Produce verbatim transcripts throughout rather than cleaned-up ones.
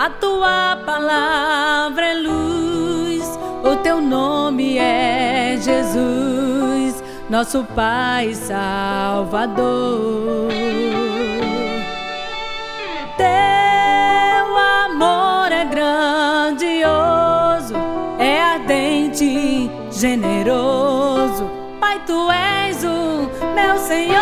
A tua palavra é luz, o teu nome é Jesus, nosso Pai Salvador. Teu amor é grandioso, é ardente, generoso. Pai, tu és o meu Senhor.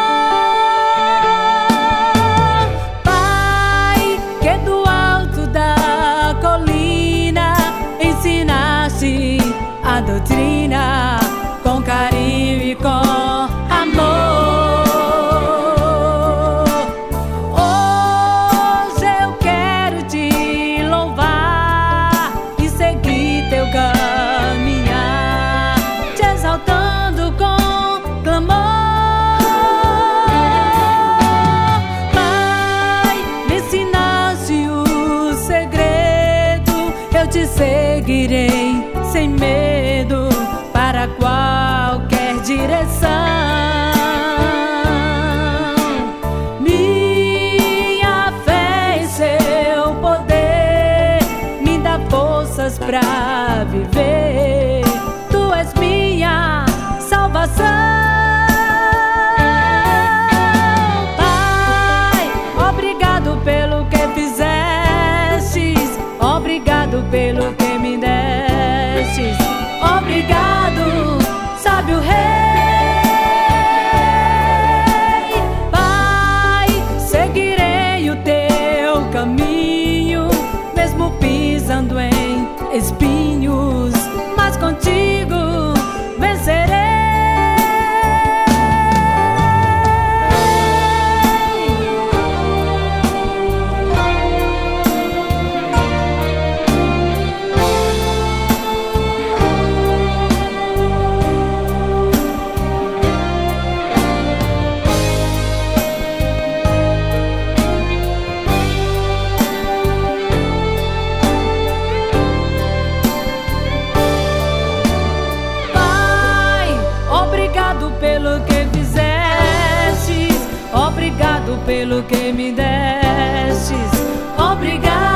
Pai, que do alto da colina ensinaste a doutrina com carinho e com amor. Hoje eu quero te louvar e seguir teu caminhar, te exaltando com clamor. Pai, me ensinaste o segredo, eu te seguirei sem medo para qualquer direção. Minha fé em seu poder me dá forças pra viver. Tu és minha salvação. Pai, obrigado pelo que fizestes, obrigado pelo que me destes. Obrigado, sábio Rei. Pai, seguirei o teu caminho, mesmo pisando em espinhos, mas contigo vencerei. Pelo que fizestes, obrigado pelo que me destes. Obrigado.